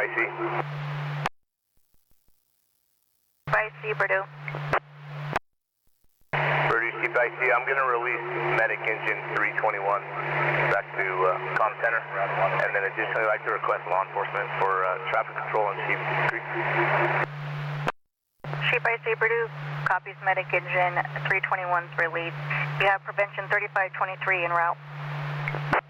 IC. IC, Purdue. Purdue, Chief IC, I'm going to release medic engine 321 back to comm center, and then additionally I'd like to request law enforcement for traffic control on Sheep Creek. Sheep IC, Purdue. Copies medic engine 321's released. You have prevention 3523 en route.